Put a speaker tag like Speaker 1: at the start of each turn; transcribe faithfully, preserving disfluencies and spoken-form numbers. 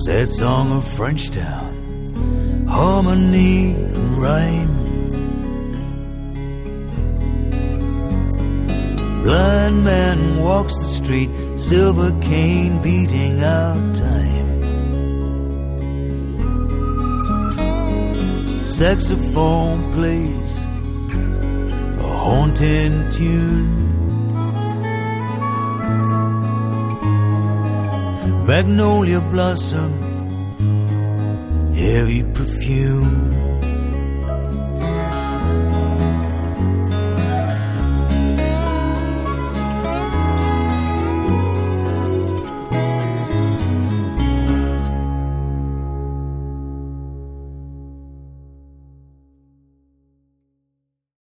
Speaker 1: sad song of Frenchtown, harmony and rhyme. Blind man walks the street, silver cane beating out time. Saxophone plays a haunting tune. Magnolia blossom, heavy perfume.